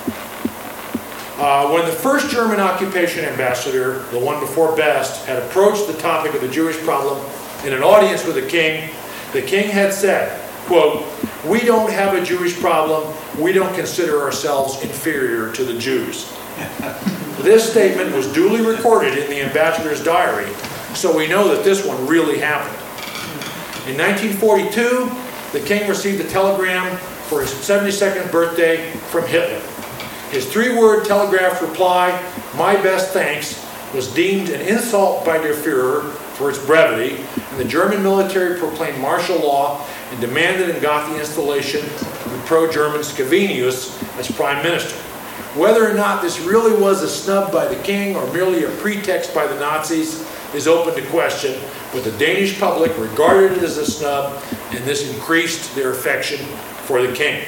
Uh, when the first German occupation ambassador, the one before Best, had approached the topic of the Jewish problem in an audience with the king, the king had said, quote, "We don't have a Jewish problem. We don't consider ourselves inferior to the Jews." This statement was duly recorded in the ambassador's diary, so we know that this one really happened. In nineteen forty-two, the king received a telegram for his seventy-second birthday from Hitler. His three-word telegraph reply, "My best thanks," was deemed an insult by der Führer for its brevity, and the German military proclaimed martial law and demanded and got the installation of the pro-German Scavenius as prime minister. Whether or not this really was a snub by the king or merely a pretext by the Nazis is open to question, but the Danish public regarded it as a snub, and this increased their affection for the king.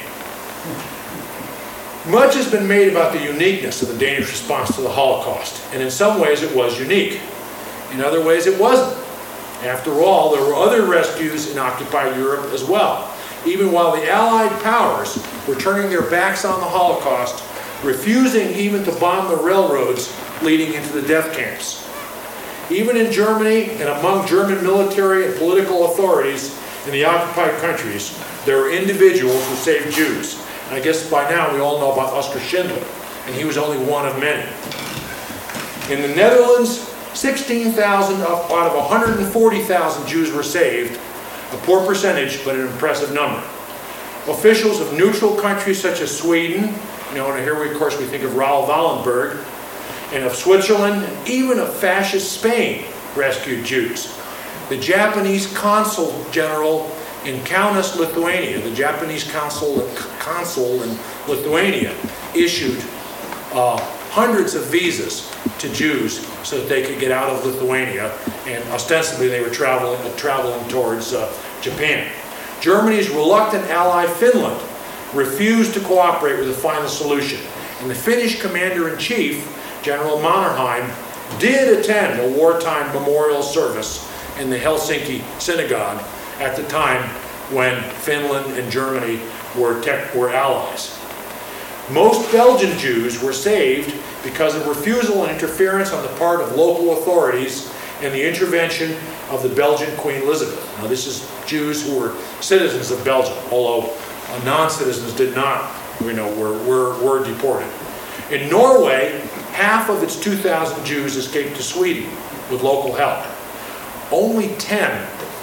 Much has been made about the uniqueness of the Danish response to the Holocaust, and in some ways it was unique. In other ways it wasn't. After all, there were other rescues in occupied Europe as well, even while the Allied powers were turning their backs on the Holocaust, refusing even to bomb the railroads leading into the death camps. Even in Germany and among German military and political authorities in the occupied countries, there were individuals who saved Jews. I guess by now we all know about Oskar Schindler, and he was only one of many. In the Netherlands, sixteen thousand out of one hundred forty thousand Jews were saved, a poor percentage, but an impressive number. Officials of neutral countries such as Sweden, you know, and here we, of course we think of Raoul Wallenberg, and of Switzerland, and even of fascist Spain, rescued Jews. The Japanese consul general in Kaunas, Lithuania, the Japanese consul, consul in Lithuania, issued uh, hundreds of visas to Jews so that they could get out of Lithuania, and ostensibly they were traveling, uh, traveling towards uh, Japan. Germany's reluctant ally Finland refused to cooperate with the final solution, and the Finnish commander-in-chief, General Mannerheim, did attend a wartime memorial service in the Helsinki synagogue at the time when Finland and Germany were, tech, were allies. Most Belgian Jews were saved because of refusal and interference on the part of local authorities and the intervention of the Belgian Queen Elizabeth. Now this is Jews who were citizens of Belgium, although non-citizens did not, you know, were, were, were deported. In Norway, half of its two thousand Jews escaped to Sweden with local help. Only ten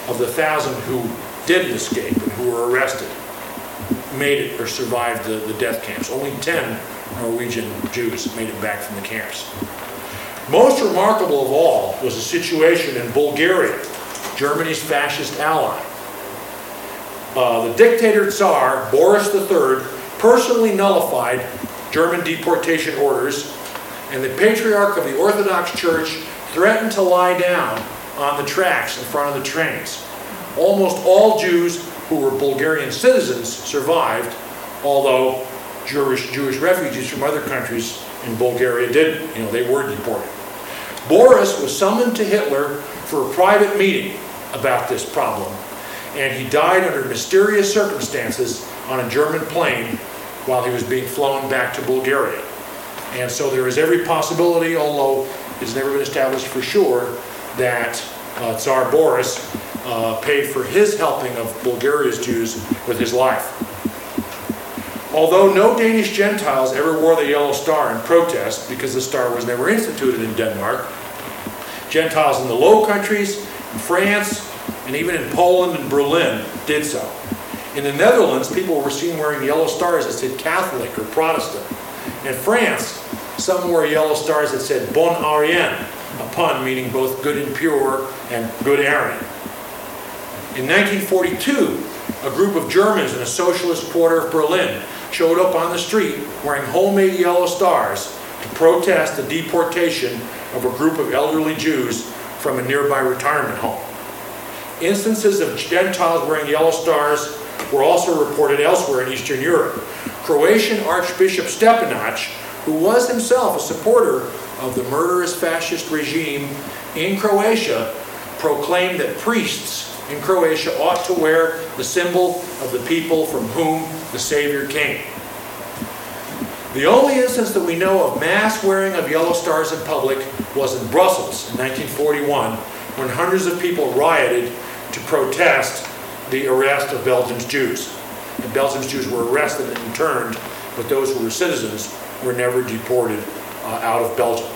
of the thousand who didn't escape and who were arrested made it or survived the, the death camps. Only ten Norwegian Jews made it back from the camps. Most remarkable of all was the situation in Bulgaria, Germany's fascist ally. Uh, the dictator Tsar, Boris the Third, personally nullified German deportation orders, and the Patriarch of the Orthodox Church threatened to lie down on the tracks in front of the trains. Almost all Jews who were Bulgarian citizens survived, although Jewish, Jewish refugees from other countries in Bulgaria didn't. You know, they were deported. Boris was summoned to Hitler for a private meeting about this problem, and he died under mysterious circumstances on a German plane while he was being flown back to Bulgaria. And so there is every possibility, although it's never been established for sure, that uh, Tsar Boris uh, paid for his helping of Bulgaria's Jews with his life. Although no Danish Gentiles ever wore the yellow star in protest because the star was never instituted in Denmark, Gentiles in the Low Countries, in France, and even in Poland and Berlin did so. In the Netherlands, people were seen wearing yellow stars that said Catholic or Protestant. In France, some wore yellow stars that said Bon Arien, a pun meaning both good and pure and good Aryan. In nineteen forty-two, a group of Germans in a socialist quarter of Berlin showed up on the street wearing homemade yellow stars to protest the deportation of a group of elderly Jews from a nearby retirement home. Instances of Gentiles wearing yellow stars were also reported elsewhere in Eastern Europe. Croatian Archbishop Stepinac, who was himself a supporter of the murderous fascist regime in Croatia, proclaimed that priests in Croatia ought to wear the symbol of the people from whom the Savior came. The only instance that we know of mass wearing of yellow stars in public was in Brussels in nineteen forty-one, when hundreds of people rioted to protest the arrest of Belgium's Jews. And Belgium's Jews were arrested and interned, but those who were citizens were never deported uh, out of Belgium.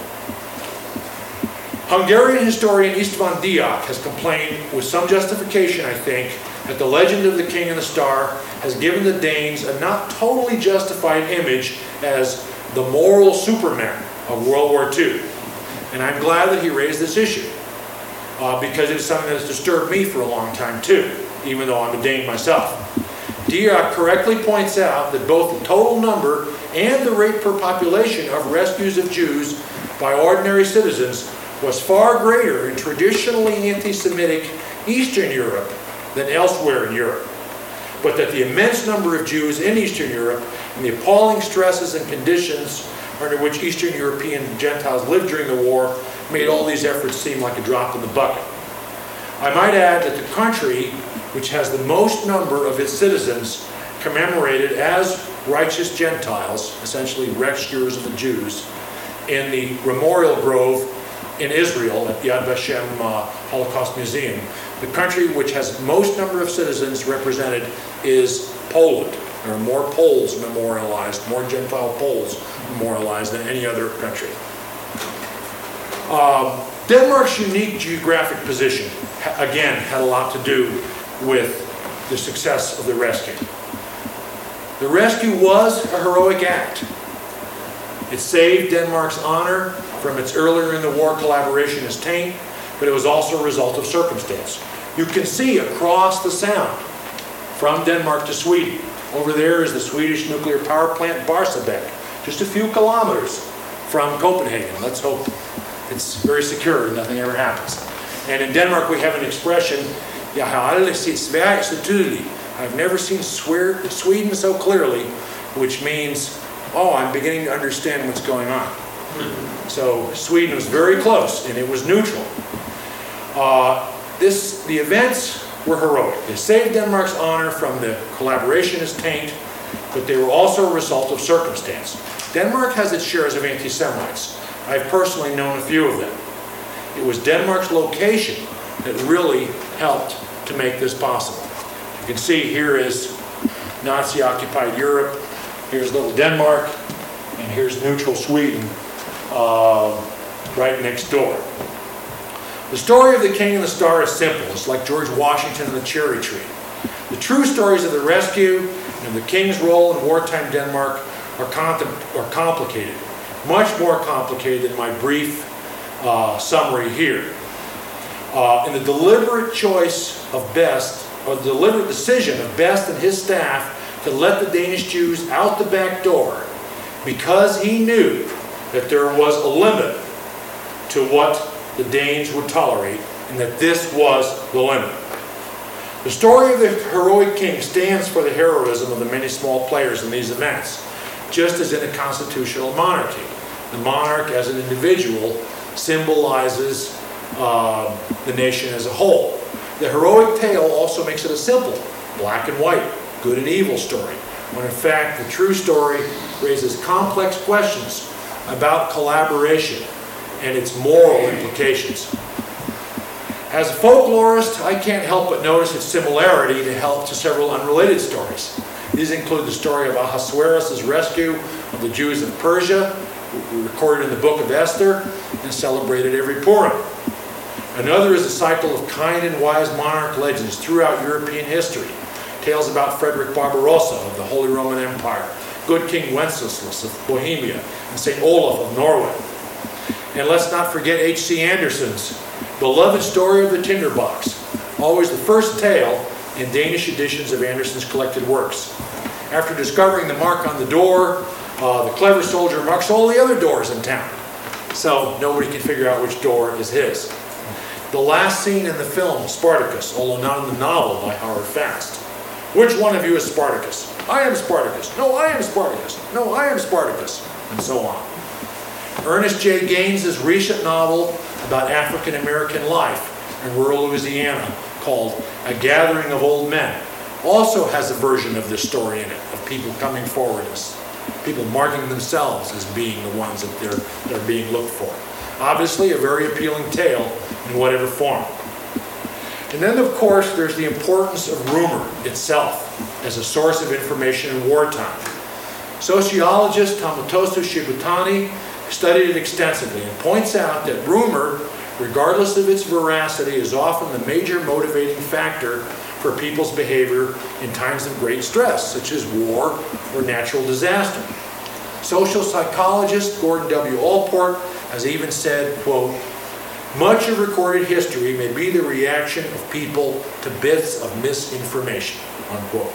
Hungarian historian István Diák has complained, with some justification I think, that the legend of the King and the Star has given the Danes a not totally justified image as the moral supermen of World War Two. And I'm glad that he raised this issue, uh, because it's something that's disturbed me for a long time too, even though I'm a Dane myself. Diák correctly points out that both the total number and the rate per population of rescues of Jews by ordinary citizens was far greater in traditionally anti-Semitic Eastern Europe than elsewhere in Europe, but that the immense number of Jews in Eastern Europe and the appalling stresses and conditions under which Eastern European Gentiles lived during the war made all these efforts seem like a drop in the bucket. I might add that the country which has the most number of its citizens commemorated as righteous Gentiles, essentially rescuers of the Jews, in the Memorial Grove in Israel at Yad Vashem uh, Holocaust Museum. The country which has most number of citizens represented is Poland. There are more Poles memorialized, more Gentile Poles memorialized than any other country. Uh, Denmark's unique geographic position, again, had a lot to do with the success of the rescue. The rescue was a heroic act. It saved Denmark's honor from its earlier in the war collaboration as taint, but it was also a result of circumstance. You can see across the sound from Denmark to Sweden. Over there is the Swedish nuclear power plant Barsebäck, just a few kilometers from Copenhagen. Let's hope it's very secure and nothing ever happens. And in Denmark we have an expression, Jag har aldrig sett Sverige så tydligt. I've never seen Sweden so clearly, which means, oh, I'm beginning to understand what's going on. So Sweden was very close, and it was neutral. Uh, this, the events were heroic. They saved Denmark's honor from the collaborationist taint, but they were also a result of circumstance. Denmark has its shares of anti-Semites. I've personally known a few of them. It was Denmark's location that really helped to make this possible. You can see here is Nazi-occupied Europe, here's little Denmark, and here's neutral Sweden uh, right next door. The story of the King and the Star is simple. It's like George Washington and the cherry tree. The true stories of the rescue and the King's role in wartime Denmark are, contem- are complicated, much more complicated than my brief uh, summary here. Uh, in the deliberate choice of Best, or the deliberate decision of Best and his staff to let the Danish Jews out the back door because he knew that there was a limit to what the Danes would tolerate and that this was the limit. The story of the heroic king stands for the heroism of the many small players in these events, just as in a constitutional monarchy. The monarch as an individual symbolizes uh, the nation as a whole. The heroic tale also makes it a simple, black and white, good and evil story, when in fact the true story raises complex questions about collaboration and its moral implications. As a folklorist, I can't help but notice its similarity to help to several unrelated stories. These include the story of Ahasuerus' rescue of the Jews of Persia, recorded in the book of Esther and celebrated every Purim. Another is the cycle of kind and wise monarch legends throughout European history. Tales about Frederick Barbarossa of the Holy Roman Empire, good King Wenceslas of Bohemia, and Saint Olaf of Norway. And let's not forget H C Andersen's beloved story of the Tinderbox, always the first tale in Danish editions of Andersen's collected works. After discovering the mark on the door, uh, the clever soldier marks all the other doors in town, so nobody can figure out which door is his. The last scene in the film, Spartacus, although not in the novel by Howard Fast. Which one of you is Spartacus? I am Spartacus. No, I am Spartacus. No, I am Spartacus. And so on. Ernest J. Gaines's recent novel about African American life in rural Louisiana called A Gathering of Old Men also has a version of this story in it, of people coming forward as people marking themselves as being the ones that they're, they're being looked for. Obviously a very appealing tale in whatever form. And then, of course, there's the importance of rumor itself as a source of information in wartime. Sociologist Tamotosu Shibutani studied it extensively and points out that rumor, regardless of its veracity, is often the major motivating factor for people's behavior in times of great stress, such as war or natural disaster. Social psychologist Gordon W. Allport has even said, quote, "Much of recorded history may be the reaction of people to bits of misinformation," unquote.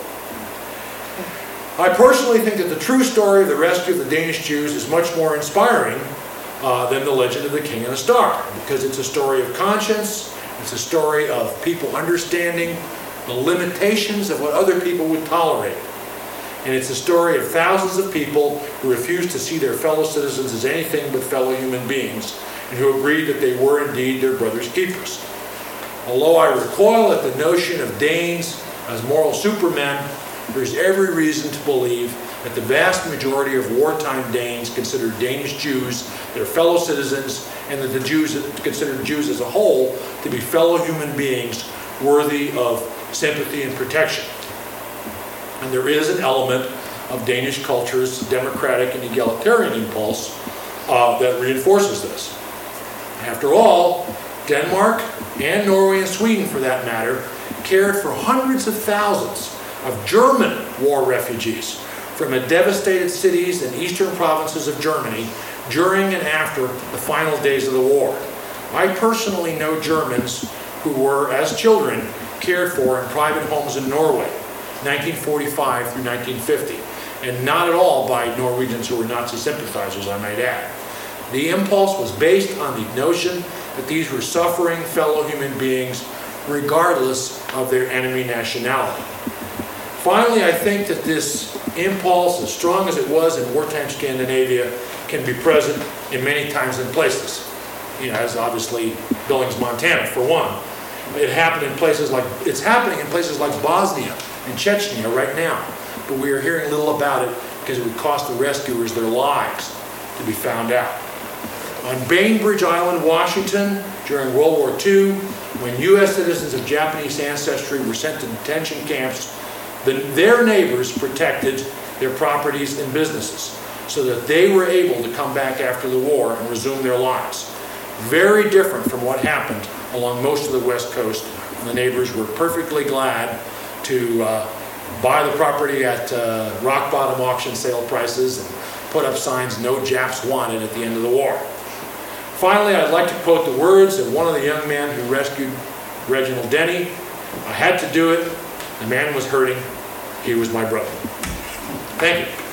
I personally think that the true story of the rescue of the Danish Jews is much more inspiring uh, than the legend of the King and the Star, because it's a story of conscience, it's a story of people understanding the limitations of what other people would tolerate. And it's a story of thousands of people who refused to see their fellow citizens as anything but fellow human beings, and who agreed that they were indeed their brother's keepers. Although I recoil at the notion of Danes as moral supermen, there's every reason to believe that the vast majority of wartime Danes considered Danish Jews their fellow citizens, and that the Jews considered Jews as a whole to be fellow human beings worthy of sympathy and protection. And there is an element of Danish culture's democratic and egalitarian impulse uh, that reinforces this. After all, Denmark, and Norway and Sweden for that matter, cared for hundreds of thousands of German war refugees from the devastated cities and eastern provinces of Germany during and after the final days of the war. I personally know Germans who were, as children, cared for in private homes in Norway, nineteen forty-five through nineteen fifty, and not at all by Norwegians who were Nazi sympathizers, I might add. The impulse was based on the notion that these were suffering fellow human beings regardless of their enemy nationality. Finally, I think that this impulse, as strong as it was in wartime Scandinavia, can be present in many times and places. You know, as obviously Billings, Montana, for one. It happened in places like, it's happening in places like Bosnia and Chechnya right now. But we are hearing little about it because it would cost the rescuers their lives to be found out. On Bainbridge Island, Washington, during World War Two, when U S citizens of Japanese ancestry were sent to detention camps, the, their neighbors protected their properties and businesses so that they were able to come back after the war and resume their lives. Very different from what happened along most of the West Coast. The neighbors were perfectly glad to uh, buy the property at uh, rock bottom auction sale prices and put up signs, "No Japs Wanted," at the end of the war. Finally, I'd like to quote the words of one of the young men who rescued Reginald Denny. "I had to do it. The man was hurting. He was my brother." Thank you.